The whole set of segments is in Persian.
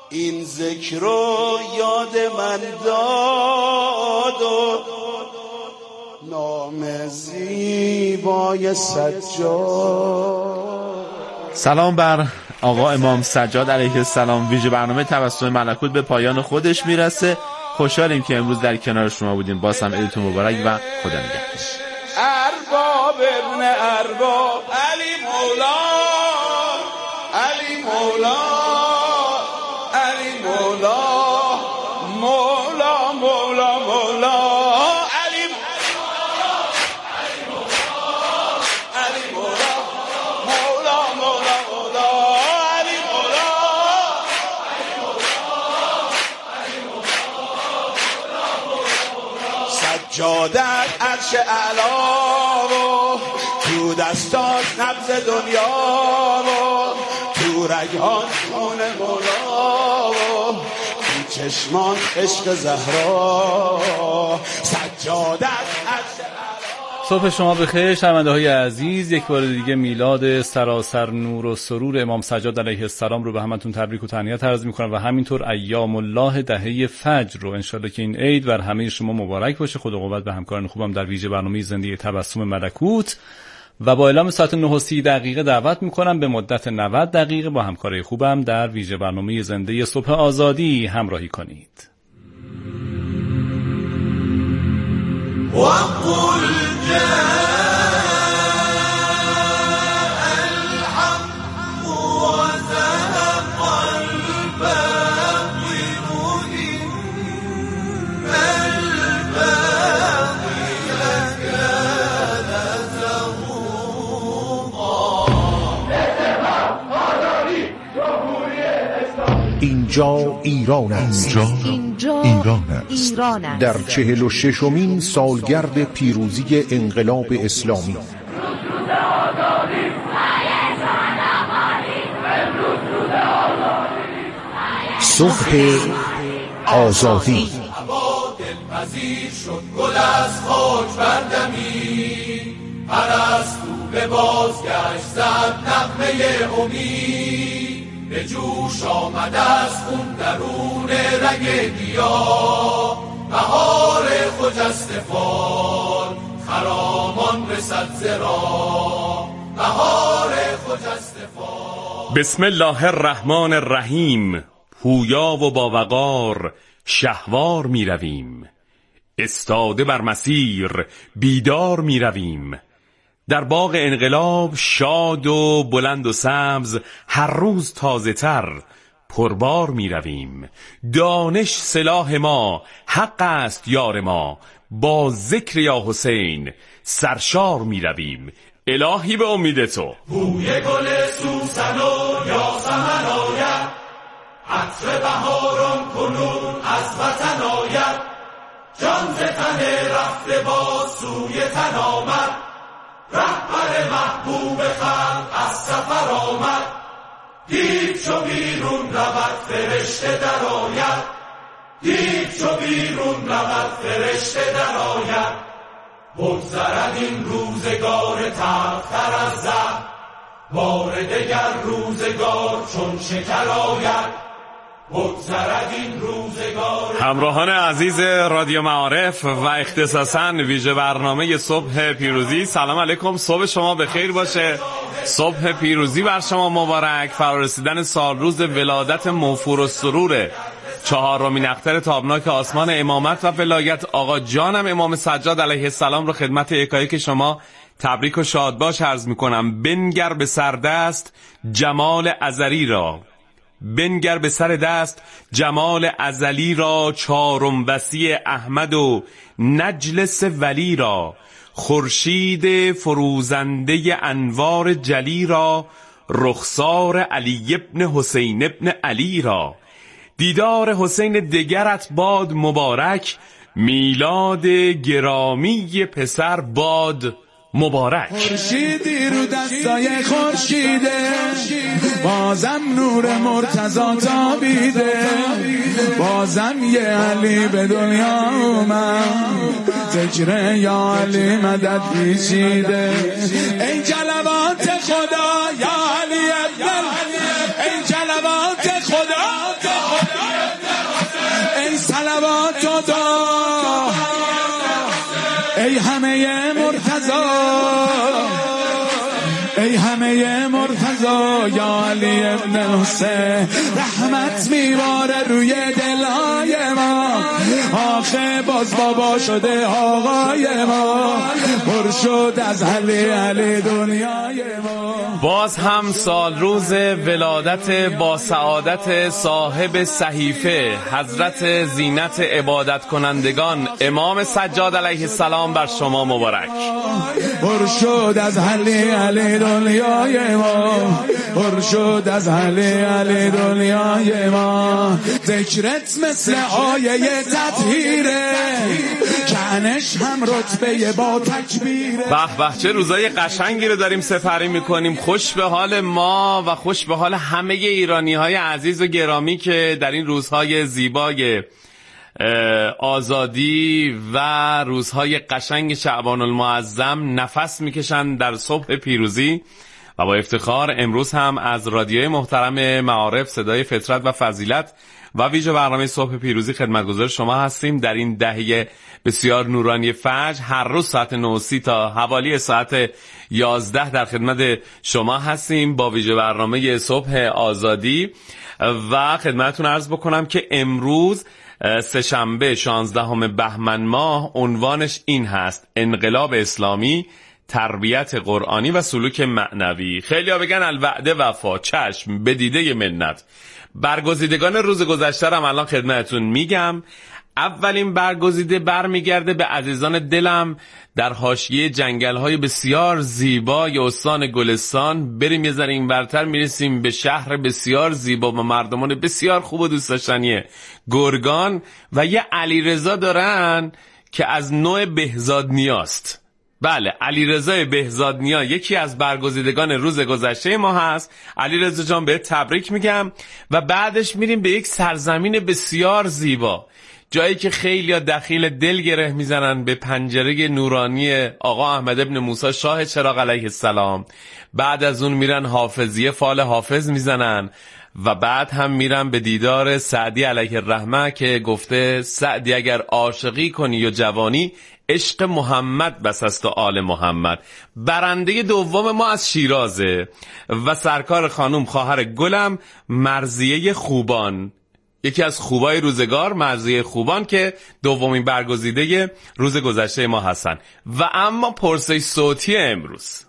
این ذکر رو یاد من داد و نام زیبای سجاد. سلام بر آقا امام سجاد علیه السلام. ویژه برنامه تبسم ملکوت به پایان خودش میرسه. خوشحالیم که امروز در کنار شما بودیم. باز هم عیدتون مبارک و خدا نگهدار. ارباب ابن ارباب علی مولا، علی مولا، علی مولا، مولا مولا مولا، علی مولا، علی مولا، مولا مولا مولا، علی مولا، سجادت عرش اعلا و تو دستات نبض دنیا و تو رگان خون مولا و تو چشمان عشق زهرا، سجادت عرش اعلا. صبح شما بخیر شنونده های عزیز. یک بار دیگه میلاد سراسر نور و سرور امام سجاد علیه السلام رو به همتون تبریک و تهنیت عرض میکنم و همینطور ایام الله دهه فجر رو انشالله که این عید بر همه شما مبارک باشه. خدا قوت به همکاران خوبم در ویژه برنامه زنده تبسم ملکوت و با اعلام ساعت 9:30 دعوت میکنم به مدت 90 دقیقه با همکارای خوبم در ویژه برنامه زنده صبح آزادی همراهی کنید. وقل جاء الحق وزهق الباطل إن الباطل كان زهوقا. اینجا ایران است. ایران است. در 46مین سالگرد پیروزی انقلاب اسلامی. صبح آزادی. دلپذیر شد گل از خاک بردمی، پرستو به بازگشت زد نغمه امید، به جوش آمد از خون درون رگ گیاه، بهار خجسته فال خرامان رسد ز راه، بهار خجسته فال. بسم الله الرحمن الرحیم. پویا و با وقار شهوار می رویم، استاده بر مسیر بیدار می رویم. در باغ انقلاب شاد و بلند و سبز، هر روز تازه تر پربار می رویم. دانش سلاح ما، حق است یار ما، با ذکر یا حسین سرشار می رویم. الهی به امید تو. بوی گل سوسن و یاسمن آید، عطر بهاران کنون از وطن آید، جان ز تن رفته با سوی تن آمد، رهبر محبوب خلق از سفر آمد، دید چو بیرون رود فرشته در آید، دید چو بیرون رود فرشته در آید، بگذرد این روزگار تلختر از زهر، بار دگر روزگار چون شکر آید، بگذرد این روزگار. همراهان عزیز رادیو معارف و اختصاصاً ویژه برنامه صبح پیروزی، سلام علیکم. صبح شما بخیر باشه. صبح پیروزی بر شما مبارک. فرارسیدن سال روز ولادت موفور و سرور چهارمین اختر تابناک آسمان امامت و ولایت آقا جانم امام سجاد علیه السلام رو خدمت یکایک شما تبریک و شادباش عرض میکنم. بنگر به سردست جمال ازلی را، بنگر به سر دست جمال ازلی را، چارم بسی احمد و نجلس ولی را، خورشید فروزنده انوار جلی را، رخسار علی ابن حسین ابن علی را. دیدار حسین دگرت باد مبارک، میلاد گرامی پسر باد مبارک. خورشیدی رو دستای خورشیده، بازم نور مرتضی تابیده، بازم یه علی به دنیا اومد، ذکر یا علی مدد پیچیده. ای جلوات خدا یا علی افضل، ای جلوات خدا ای همه مرتضا، ای همه مرتضا یا علی ابن حسین، رحمت میباره روی دلای ما، آخه باز بابا شده آقای ما، پر شد از علی دنیای ما. باز هم سال روز ولادت با سعادت صاحب صحیفه حضرت زینت عبادت کنندگان امام سجاد علیه السلام بر شما مبارک. پر شد از علی دنیای ما، پر شد از علی دنیای ما. ذکرت مثل آیه تطهیره، کنش هم رتبه با تکبیره. به به چه روزای قشنگی رو داریم سپری میکنیم. خوش به حال ما و خوش به حال همه ایرانی‌های عزیز و گرامی که در این روزهای زیبای آزادی و روزهای قشنگ شعبان المعظم نفس میکشن در صبح پیروزی. و با افتخار امروز هم از رادیوی محترم معارف صدای فطرت و فضیلت و ویژه برنامه صبح پیروزی خدمتگزار شما هستیم. در این دهه بسیار نورانی فجر هر روز ساعت 9:30 تا حوالی ساعت 11 در خدمت شما هستیم با ویژه برنامه صبح آزادی. و خدمتتون عرض بکنم که امروز سه‌شنبه 16 بهمن ماه عنوانش این هست: انقلاب اسلامی، تربیت قرآنی و سلوک معنوی. خیلی ها بگن الوعده وفا، چشم به دیده منت. برگزیدگان روز گذشته رو الان خدمتتون میگم. اولین برگزیده برمیگرده به عزیزان دلم در حاشیه جنگل‌های بسیار زیبای استان گلستان. بریم یه ذره اینورتر میرسیم به شهر بسیار زیبا و مردمان بسیار خوب و دوست داشتنی گرگان و یه علیرضا دارن که از نوع بهزاد نیاست. بله، علیرضا بهزاد نیا یکی از برگزیدگان روز گذشته ما هست. علیرضا جان به تبریک میگم. و بعدش میریم به یک سرزمین بسیار زیبا، جایی که خیلی دخیل دل گره میزنن به پنجره نورانی آقا احمد ابن موسی شاه چراغ علیه السلام. بعد از اون میرن حافظیه فال حافظ میزنن و بعد هم میرن به دیدار سعدی علیه الرحمه که گفته سعدی اگر عاشقی کنی و جوانی، عشق محمد بس است و آل محمد. برنده دوم ما از شیرازه و سرکار خانم خواهر گلم مرضیه خوبان، یکی از خوبای روزگار، مرضیه خوبان که دومین برگزیده روز گذشته ما هستن. و اما پرسه صوتی امروز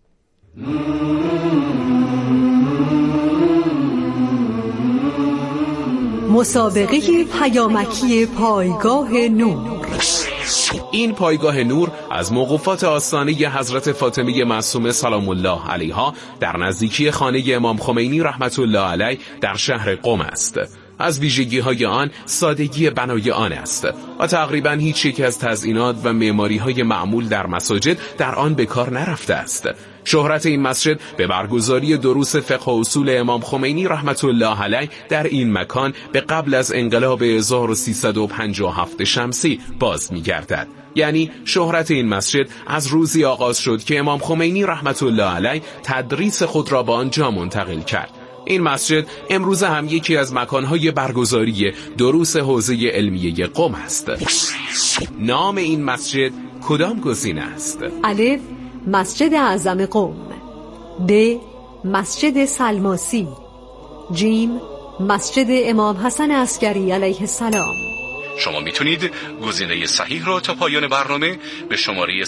مسابقه پیامکی پایگاه نور. این پایگاه نور از موقوفات آستانه حضرت فاطمه معصومه سلام الله علیها در نزدیکی خانه امام خمینی رحمت الله علیه در شهر قم است. از ویژگی‌های آن سادگی بنای آن است و تقریباً هیچ یک از تزئینات و معماری‌های معمول در مساجد در آن به کار نرفته است. شهرت این مسجد به برگزاری دروس فقه و اصول امام خمینی رحمت الله علیه در این مکان به قبل از انقلاب 1357 شمسی باز می‌گردد. یعنی شهرت این مسجد از روزی آغاز شد که امام خمینی رحمت الله علیه تدریس خود را به آنجا منتقل کرد. این مسجد امروز هم یکی از مکانهای برگزاری دروس حوزه علمیه قم است. نام این مسجد کدام گزینه است؟ الف مسجد اعظم قم، ب مسجد سلماسی، جیم مسجد امام حسن عسکری علیه السلام. شما میتونید گزینه صحیح رو تا پایان برنامه به شماره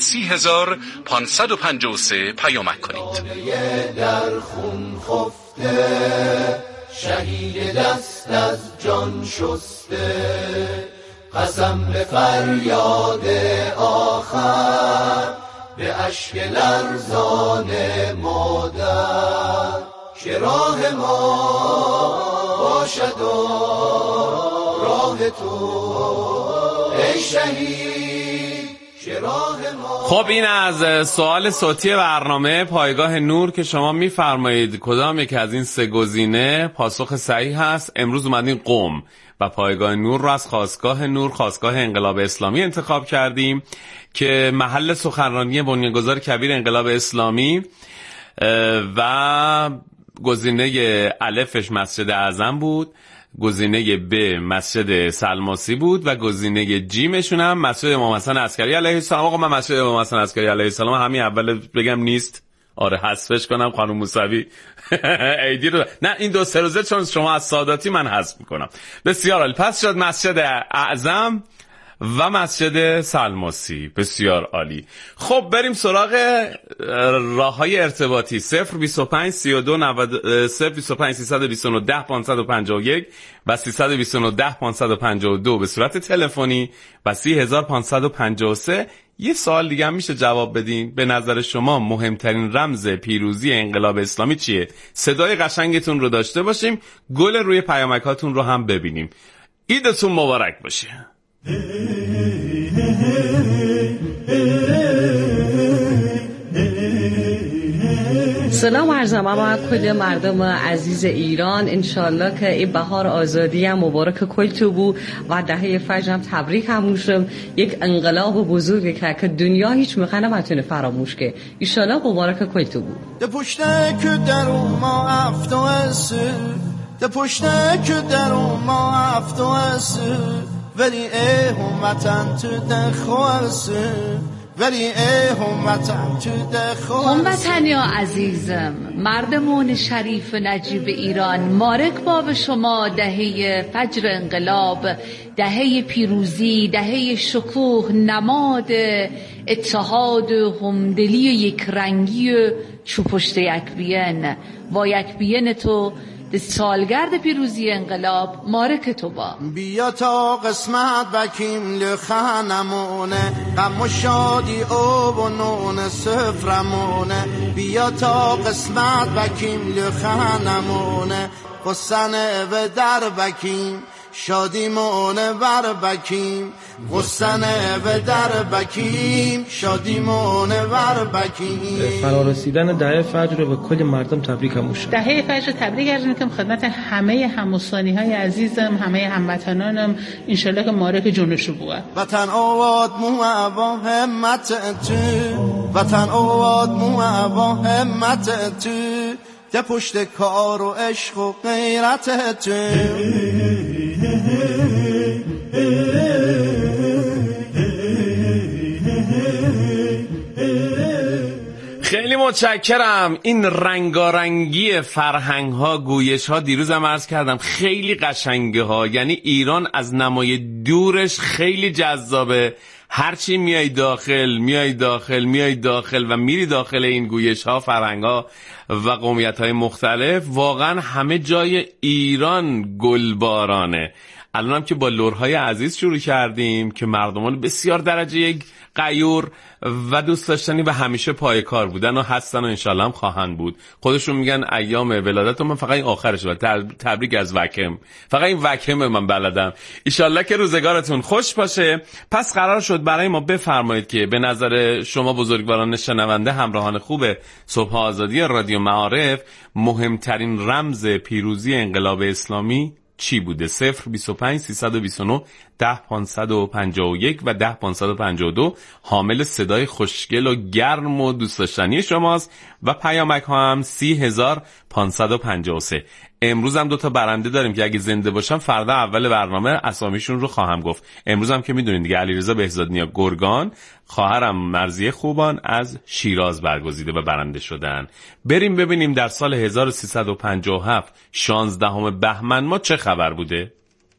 30553 پیامک کنید. در خون خفته شهید دست از جان شسته، قسم به فریاد آخر به اشک لرزان مادر، که راه ما باشد و راه تو ای شهید، که راه ما. خب این از سوال صوتی برنامه پایگاه نور که شما میفرمایید کدام یک از این سه گزینه پاسخ صحیح هست. امروز اومدین قم و پایگاه نور رو از خاستگاه نور، خاستگاه انقلاب اسلامی انتخاب کردیم که محل سخنرانی بنیانگذار کبیر انقلاب اسلامی و گزینه الفش مسجد اعظم بود گزینه ب مسجد سلماسی بود و گزینه جیمشون هم مسجد امام حسن عسکری علیه السلام. آقا من مسجد امام حسن عسکری علیه السلام همین اول بگم نیست. آره حذفش کنم خانم موسوی ایدی رو نه این دو سه روزه چون شما از ساداتی من حذف میکنم. بسیار عالی. پس شد مسجد اعظم و مسجد سلماسی. بسیار عالی. خب بریم سراغ راههای ارتباطی 025 32 90 025 329 10 551 و 329 10 552 به صورت تلفنی و 30553. یه سوال دیگه هم میشه جواب بدین. به نظر شما مهمترین رمز پیروزی انقلاب اسلامی چیه؟ صدای قشنگتون رو داشته باشیم، گل روی پیامکاتون رو هم ببینیم. عیدتون مبارک باشه. سلام عرض ما کل مردم عزیز ایران. انشالله که این بهار آزادی هم مبارک کل تو بو و دهه فجر هم تبریک هموشم. یک انقلاب بزرگی که دنیا هیچ میخوانه نتونه فراموش که. انشالله مبارک کل تو بو. ده پشته که در ما افتو اسه ده پشته که در ما افتو اسه ولی ای همتن تو دخواسه ولی ای همتن تو دخواسه. هموطن یا عزیزم، مردمون شریف نجیب ایران، مبارک با شما دهه فجر انقلاب، دهه پیروزی، دهه شکوه، نماد اتحاد همدلی یک رنگی چوپشت یک بیان و یک بیان تو سالگرد پیروزی انقلاب مبارک تو با. بیا تا قسمت بکیم لخنمونه غم و شادی او و نون سفرمونه بیا تا قسمت بکیم لخنمونه قصنه و در بکیم شادی مونه بر بکیم قصنه و در بکیم شادی مونه بر بکیم. فرارسیدن دهه فجر رو به کل مردم تبریک باشه. دهه فجر تبریک عرض می‌کنم خدمت همه هموطنی‌های عزیزم، همه هموطنانم. انشالله که مبارک جونشو بوه. وطن آباد مو با همت تو وطن آباد مو با همت تو ده پشت کار و عشق و غیرت تو. خیلی متشکرم. این رنگارنگی فرهنگ ها، گویش ها دیروز هم عرض کردم خیلی قشنگه ها. یعنی ایران از نمای دورش خیلی جذابه. هرچی میای داخل و میری داخل این گویش ها، فرهنگ ها و قومیت های مختلف، واقعا همه جای ایران گلبارانه. الان هم که با لورهای عزیز شروع کردیم که مردمان بسیار درجه یک غیور و دوست داشتنی و همیشه پای کار بودن و هستن و انشالله هم خواهند بود. خودشون میگن ایام ولادت من فقط این آخرش بود. تبریک از وکم. فقط این وکم من بلدم. انشالله که روزگارتون خوش باشه. پس قرار شد برای ما بفرمایید که به نظر شما بزرگواران شنونده، همراهان خوب صبح آزادی رادیو معارف، مهمترین رمز پیروزی انقلاب اسلامی چی بوده؟ 025 329 10 551 و 10 552 حامل صدای خوشگل و گرم و دوست داشتنی شماست و پیامک ها هم 30553. امروز هم 2 برنده داریم که اگه زنده باشم فردا اول برنامه اسامیشون رو خواهم گفت. امروز هم که میدونین دیگه علیرضا بهزادنیا گرگان، خواهرم مرضیه خوبان از شیراز برگزیده و برنده شدن. بریم ببینیم در سال 1357 16 بهمن ما چه خبر بوده؟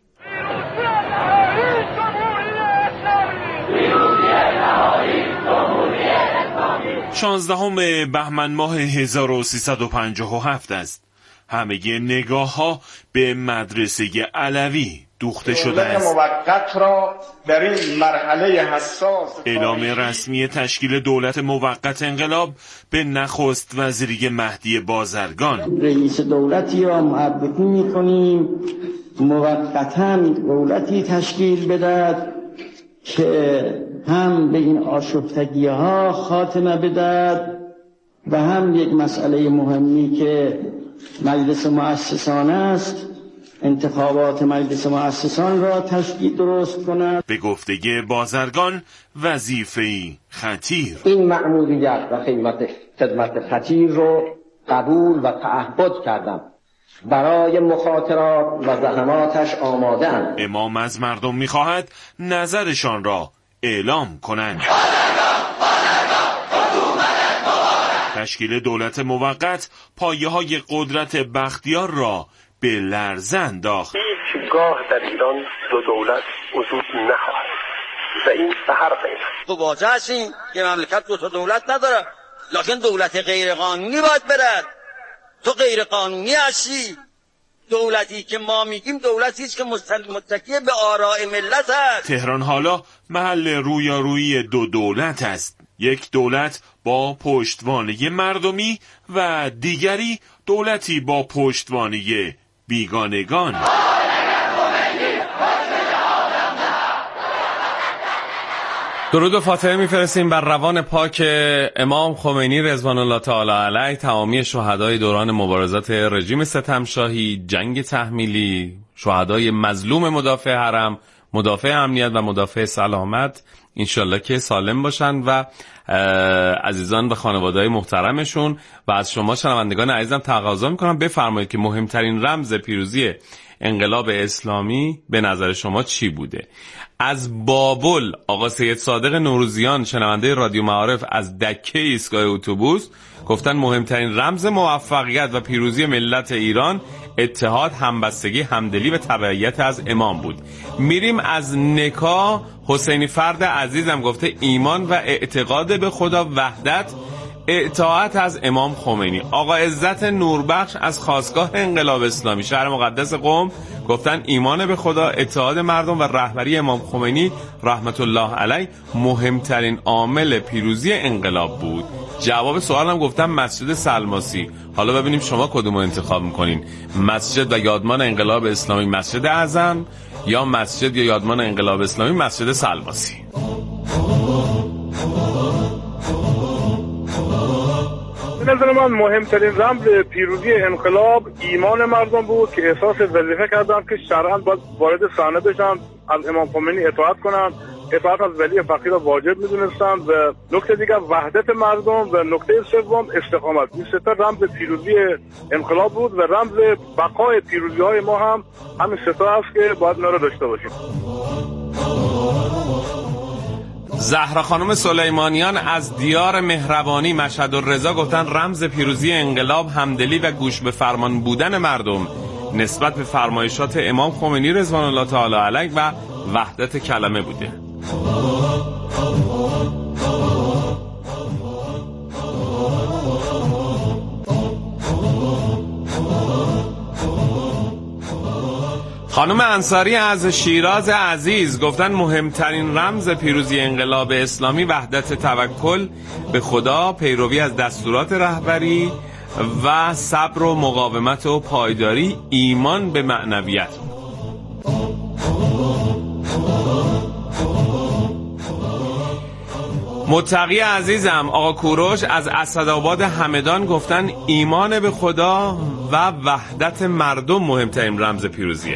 16 بهمن ماه 1357 است. همه نگاه ها به مدرسه علوی دوخته شده است. موقت را در این مرحله حساس اعلام رسمی تشکیل دولت موقت انقلاب به نخست وزیری مهدی بازرگان. رئیس دولتی را معرفی می‌کنیم موقتاً دولتی تشکیل بدهد که هم به این آشفتگی‌ها خاتمه بدهد و هم یک مسئله مهمی که مجلس مؤسسان است، انتخابات مجلس مؤسسان را تشکیل درست کند. به گفته بازرگان وظیفه‌ای خطیر. این مأموریت و خدمت خطیر رو قبول و تعهد کردم برای مخاطرات و زحماتش آماده‌اند. امام از مردم می‌خواهد نظرشان را اعلام کنند. تشکیل دولت موقت پایه‌های قدرت بختیار را به لرزه انداخت. هیچگاه در ایران دو دولت وجود نخواهد و این به هر قیمت. تو واضح هستیم که مملکت دو تا دولت نداره، لکن دولت غیر قانونی باید برد. تو غیر قانونی هستی. دولتی که ما میگیم دولتی است که متکی به آراء ملت است. تهران حالا محل رویارویی دو دولت است. یک دولت با پشتوانه مردمی و دیگری دولتی با پشتوانه بیگانگان. درود و فاتحه میفرستیم بر روان پاک امام خمینی رضوان الله تعالی علیه، تمامی شهدای دوران مبارزات رژیم ستمشاهی، جنگ تحمیلی، شهدای مظلوم مدافع حرم، مدافع امنیت و مدافع سلامت، انشالله که سالم باشن و عزیزان به خانواده‌های محترمشون. و از شما شنوندگان عزیزم تقاضا میکنم بفرمایید که مهمترین رمز پیروزی انقلاب اسلامی به نظر شما چی بوده؟ از بابل آقا سید صادق نوروزیان شنونده رادیو معارف از دکه ایستگاه اتوبوس گفتن مهمترین رمز موفقیت و پیروزی ملت ایران اتحاد، همبستگی، همدلی و تبعیت از امام بود. میریم از نکا حسینی فرد عزیزم گفته ایمان و اعتقاد به خدا، وحدت، اطاعت از امام خمینی. آقا عزت نوربخش از خاستگاه انقلاب اسلامی شهر مقدس قم گفتن ایمان به خدا، اتحاد مردم و رهبری امام خمینی رحمت الله علیه مهمترین عامل پیروزی انقلاب بود. جواب سوالم گفتم مسجد سلماسی. حالا ببینیم شما کدوم رو انتخاب میکنین، مسجد و یادمان انقلاب اسلامی مسجد اعظم یا مسجد یا یادمان انقلاب اسلامی مسجد سلماسی. به نظر من مهمترین رمز پیروزی انقلاب ایمان مردم بود که احساس وظیفه کردند که شرعاً باید وارد صحنه بشن، از امام خمینی اطاعت کنند، اطاعت از ولی فقیه را واجب می‌دونستند. و نکته دیگر وحدت مردم و نکته سوم استقامت. این سه تا رمز پیروزی انقلاب بود و رمز بقای پیروزی‌های ما هم همین سه تا است که باید اینا رو داشته باشیم. زهرا خانم سلیمانیان از دیار مهربانی مشهد الرضا گفتن رمز پیروزی انقلاب همدلی و گوش به فرمان بودن مردم نسبت به فرمایشات امام خمینی رضوان الله تعالی علیه و وحدت کلمه بوده. خانم انصاری از شیراز عزیز گفتن مهمترین رمز پیروزی انقلاب اسلامی وحدت، توکل به خدا، پیروی از دستورات رهبری و صبر و مقاومت و پایداری، ایمان به معنویت. متقی عزیزم آقا کوروش از اسدآباد همدان گفتن ایمان به خدا و وحدت مردم مهمترین رمز پیروزیه.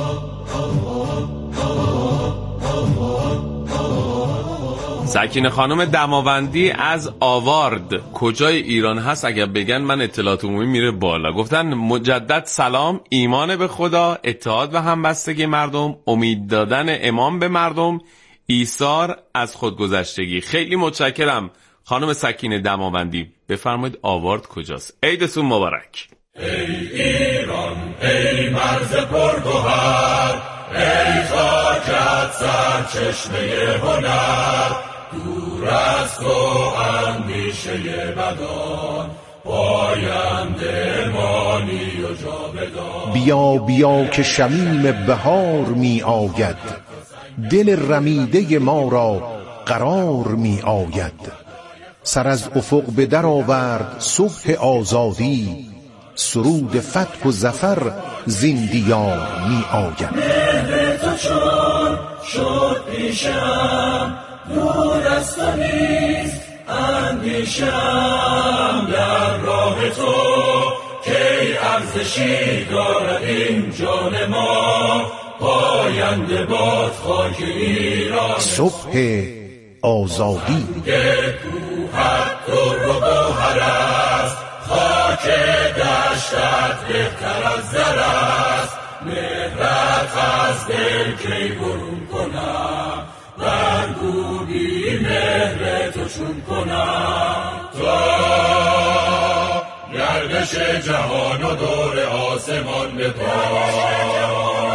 سکینه خانم دماوندی از آوارد کجای ایران هست اگر بگن من اطلاعات عمومی میره بالا، گفتن مجدد سلام، ایمان به خدا، اتحاد و همبستگی مردم، امید دادن امام به مردم، ایثار از خودگذشتگی. خیلی متشکرم خانم سکینه دماوندی. بفرمایید آوارد کجاست؟ عیدتون مبارک. ای ایران ای مرز پرگوهر، ای خاکت سرچشمه هنر، دور از تو اندیشه بدان، پاینده مانی و جاودان. بیا بیا که شمیم بهار می آید، دل رمیده ما را قرار می آید. سر از افق به در آورد صبح آزادی، سرود فتح و ظفر زین دیار می آید. مهر تو چون شد پیشم، دور از تو نیست اندیشم، در راه تو کی ارزشی دارد این جان ما، پاینده باد خاک ایران. صبح آزادی که کوهت در و گوهر است، خاک در گذشتت بهتر از زر است، مهرت از دل کی برون کنم، برگو بی مهر تو چون کنم. تا گردش جهان و دور آسمان به پا،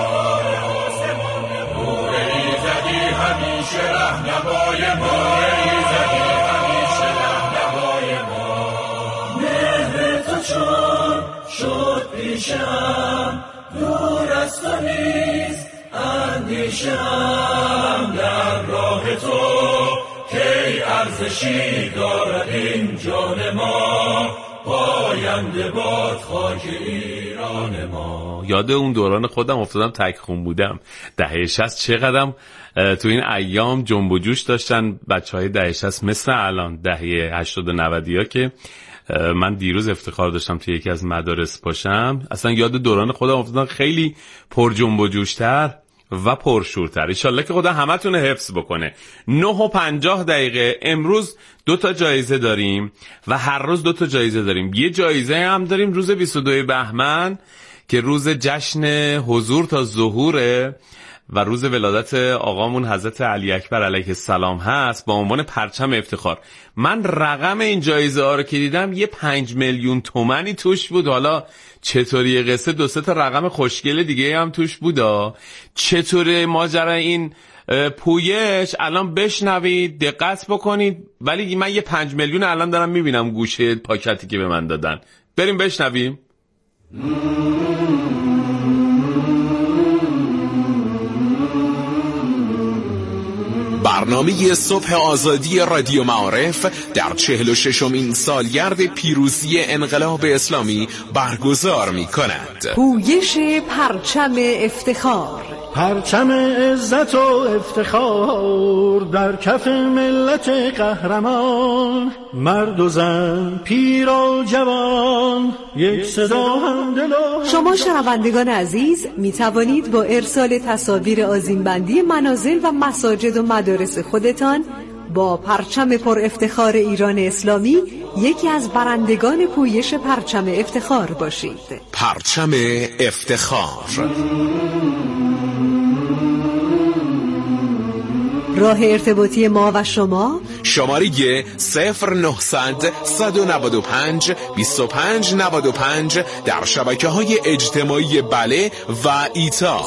نور ایزدی همیشه رهنمای ما، ایزدی همیشه رهنمای ما. مهر تو چون شد پیشم، دور از تو نیست اندیشم، در راه تو کی ارزشی دارد این جان ما، پاینده باد خاک ایران ما. یاد اون دوران خودم افتادم، تک خون بودم دهه 60 چقدرم تو این ایام جنب و جوش داشتن بچهای دهه 60 مثل الان دهه 80 و 90 ها که من دیروز افتخار داشتم توی یکی از مدارس باشم. اصلا یاد دوران خودم افتادم، خیلی پر جنب و جوشتر و پرشورتر. انشالله که خدا همتون حفظ بکنه. 9:50 امروز 2 جایزه داریم و هر روز 2 جایزه داریم. یه جایزه هم داریم روز 22 بهمن که روز جشن حضور تا ظهوره و روز ولادت آقامون حضرت علی اکبر علیه السلام هست با عنوان پرچم افتخار. من رقم این جایزه ها رو که دیدم یه 5 میلیون تومانی توش بود. حالا چطوری قصه 2-3 تا رقم خوشگل دیگه هم توش بودا. چطوره ماجرا این پویش الان بشنوید، دقت بکنید. ولی من یه 5 میلیون الان دارم میبینم گوشه پاکتی که به من دادن. بریم بشنویم. برنامه صبح آزادی رادیو معارف در 46مین سالگرد پیروزی انقلاب اسلامی برگزار می کند. پویش پرچم افتخار، پرچم عزت و افتخار در کف ملت قهرمان، مرد و زن، پیر و جوان، یک صدا هم دل و شما شنوندگان عزیز می توانید با ارسال تصاویر آذین‌بندی منازل و مساجد و مدارس خودتان با پرچم پر افتخار ایران اسلامی یکی از برندگان پویش پرچم افتخار باشید. پرچم افتخار. راه ارتباطی ما و شما شماره 0900-195-2595 در شبکه‌های اجتماعی بله و ایتا.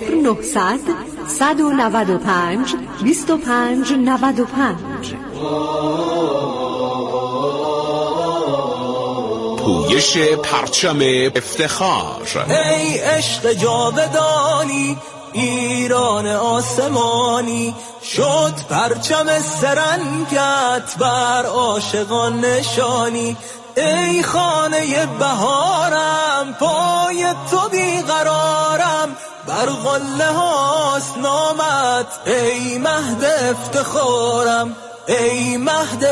0900-195-2595. پویش پرچم افتخار. ای عشق جاودانی ایران آسمانی، شد پرچم سرنگت بر عاشقان نشانی. ای خانه بهارم پای تو بیقرارم، بر قله هاست نامت ای مهد افتخارم، ای مهد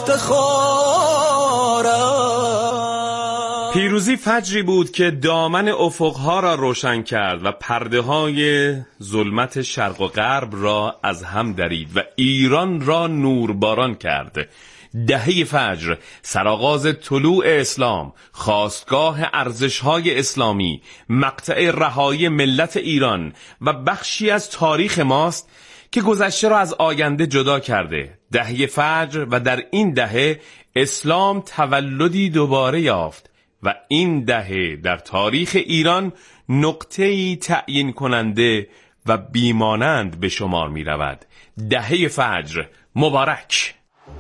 افتخارم. پیروزی فجری بود که دامن افقها را روشن کرد و پرده های ظلمت شرق و غرب را از هم درید و ایران را نورباران کرد. دهه فجر، سرآغاز طلوع اسلام، خاستگاه ارزش‌های اسلامی، مقطع رهایی ملت ایران و بخشی از تاریخ ماست که گذشته را از آینده جدا کرده. دهه فجر و در این دهه اسلام تولدی دوباره یافت و این دهه در تاریخ ایران نقطه‌ای تعیین کننده و بیمانند به شمار می رود. دهه فجر مبارک.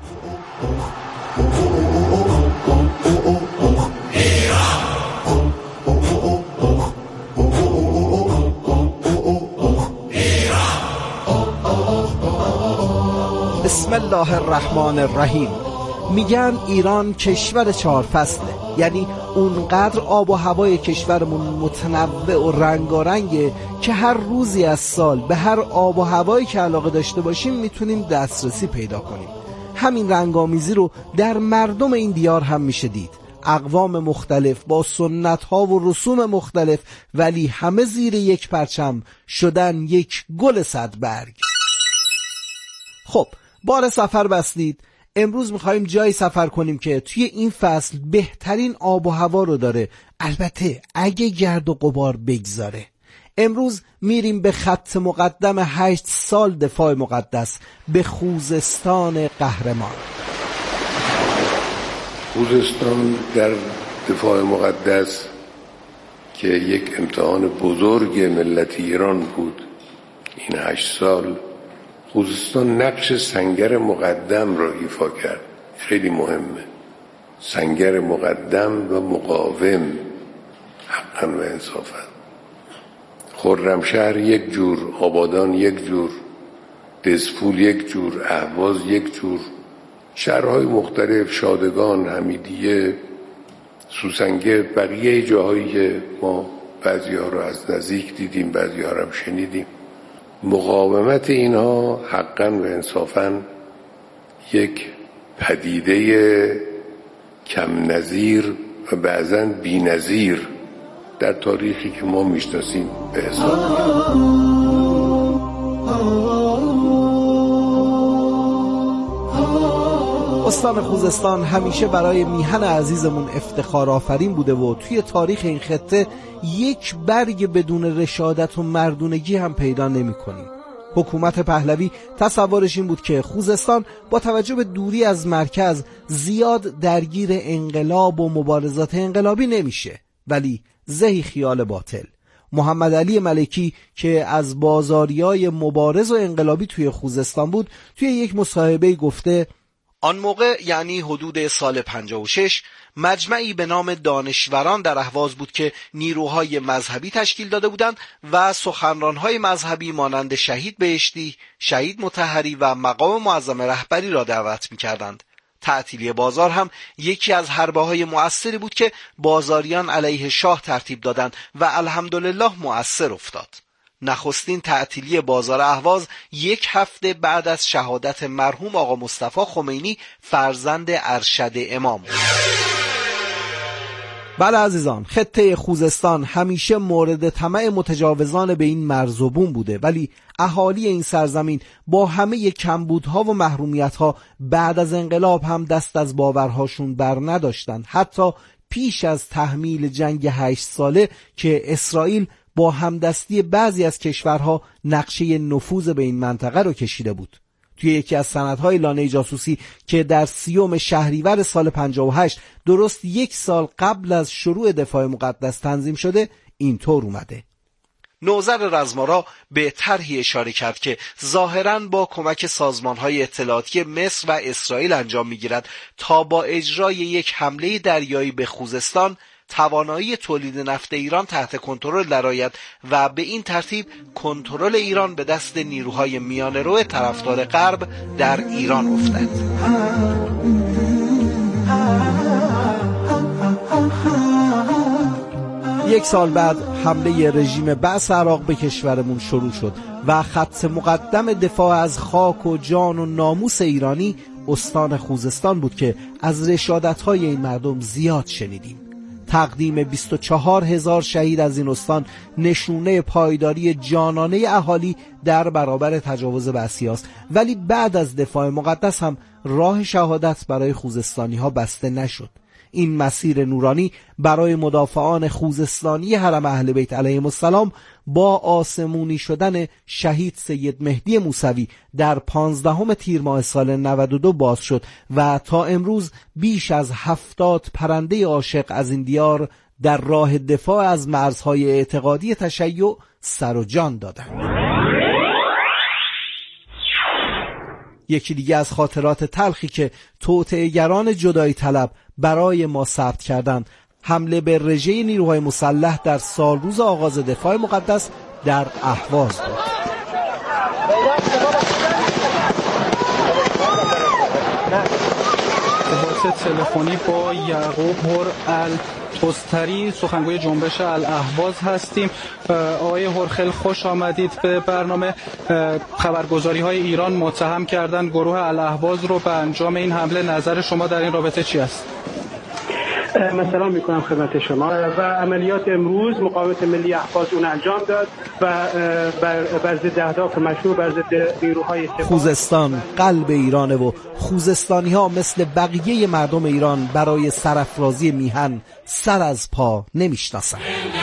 بسم الله الرحمن الرحیم. میگن ایران کشور 4 فصله، یعنی اونقدر آب و هوای کشورمون متنوع و رنگارنگه که هر روزی از سال به هر آب و هوایی که علاقه داشته باشیم میتونیم دسترسی پیدا کنیم. همین رنگامیزی رو در مردم این دیار هم میشه دید. اقوام مختلف با سنت‌ها و رسوم مختلف، ولی همه زیر یک پرچم شدن یک گل 100 برگ. خب بار سفر بستید. امروز میخوایم جایی سفر کنیم که توی این فصل بهترین آب و هوا رو داره. البته اگه گرد و غبار بگذاره. امروز میریم به خط مقدم 8 سال دفاع مقدس، به خوزستان قهرمان. خوزستان در دفاع مقدس که یک امتحان بزرگ ملت ایران بود این 8 سال، خوزستان نقش سنگر مقدم را ایفا کرد. خیلی مهمه، سنگر مقدم و مقاوم حقا و انصافا. خرمشهر یک جور، آبادان یک جور، دزفول یک جور، اهواز یک جور، شهرهای مختلف، شادگان، حمیدیه، سوسنگر، بقیه جاهایی که ما بعضی ها رو از نزدیک دیدیم، بعضی ها رو هم شنیدیم. مقاومت اینها حقا و انصافا یک پدیده کم نظیر و بعضاً بی نظیر در تاریخی که ما میشناسیم به حساب استان خوزستان همیشه برای میهن عزیزمون افتخار آفرین بوده و توی تاریخ این خطه یک برگ بدون رشادت و مردونگی هم پیدا نمی کنیم. حکومت پهلوی تصورش این بود که خوزستان با توجه به دوری از مرکز زیاد درگیر انقلاب و مبارزات انقلابی نمیشه، ولی زهی خیال باطل. محمد علی ملکی که از بازاریای مبارز و انقلابی توی خوزستان بود، توی یک مصاحبه گفته آن موقع یعنی حدود سال 56 مجمعی به نام دانشوران در اهواز بود که نیروهای مذهبی تشکیل داده بودند و سخنرانهای مذهبی مانند شهید بهشتی، شهید مطهری و مقام معظم رهبری را دعوت می‌کردند. تعطیلی بازار هم یکی از حربه‌های مؤثری بود که بازاریان علیه شاه ترتیب دادند و الحمدلله مؤثر افتاد. نخستین تعطیلی بازار اهواز 1 هفته بعد از شهادت مرحوم آقا مصطفی خمینی فرزند ارشد امام. بله عزیزان، خطه خوزستان همیشه مورد طمع متجاوزان به این مرز و بوم بوده، ولی اهالی این سرزمین با همه کمبودها و محرومیتها بعد از انقلاب هم دست از باورهاشون بر نداشتن، حتی پیش از تحمیل جنگ 8 ساله که اسرائیل با همدستی بعضی از کشورها نقشه نفوذ به این منطقه رو کشیده بود. توی یکی از سندهای لانه جاسوسی که در 30 شهریور سال 58 درست 1 سال قبل از شروع دفاع مقدس تنظیم شده اینطور اومده: نوذر رزمارا به طرحی اشاره کرد که ظاهراً با کمک سازمان‌های اطلاعاتی مصر و اسرائیل انجام می‌گیرد تا با اجرای یک حمله دریایی به خوزستان توانایی تولید نفت ایران تحت کنترل درآید و به این ترتیب کنترل ایران به دست نیروهای میانه‌رو طرفدار غرب در ایران افتد. یک سال بعد حمله رژیم بعث عراق به کشورمون شروع شد و خط مقدم دفاع از خاک و جان و ناموس ایرانی استان خوزستان بود که از رشادت‌های این مردم زیاد شنیدیم. تقدیم 24,000 شهید از این استان نشونه پایداری جانانه اهالی در برابر تجاوز وحشی است، ولی بعد از دفاع مقدس هم راه شهادت برای خوزستانی ها بسته نشد. این مسیر نورانی برای مدافعان خوزستانی حرم اهل بیت علیهم السلام با آسمونی شدن شهید سید مهدی موسوی در 15 تیر ماه سال 92 باز شد و تا امروز بیش از 70 پرنده عاشق از این دیار در راه دفاع از مرزهای اعتقادی تشیع سر و جان دادند. یکی دیگه از خاطرات تلخی که توطئه‌گران جدایی طلب برای ما ثبت کردند حمله به رژه نیروهای مسلح در سالروز آغاز دفاع مقدس در اهواز بود. تماس تلفنی با یعقوب هرالتستری سخنگوی جنبش الاهواز هستیم. آقای هرخل خوش آمدید به برنامه. خبرگزاری های ایران متهم کردن گروه الاهواز رو به انجام این حمله، نظر شما در این رابطه چی است؟ من سلام میکنم خدمت شما. و عملیات امروز مقاومت ملی اهواز اون انجام داد و بر ضد اهداف مشروع، بر ضد نیروهای خوزستان قلب ایرانه و خوزستانی ها مثل بقیه مردم ایران برای سرافرازی میهن سر از پا نمیشناسن.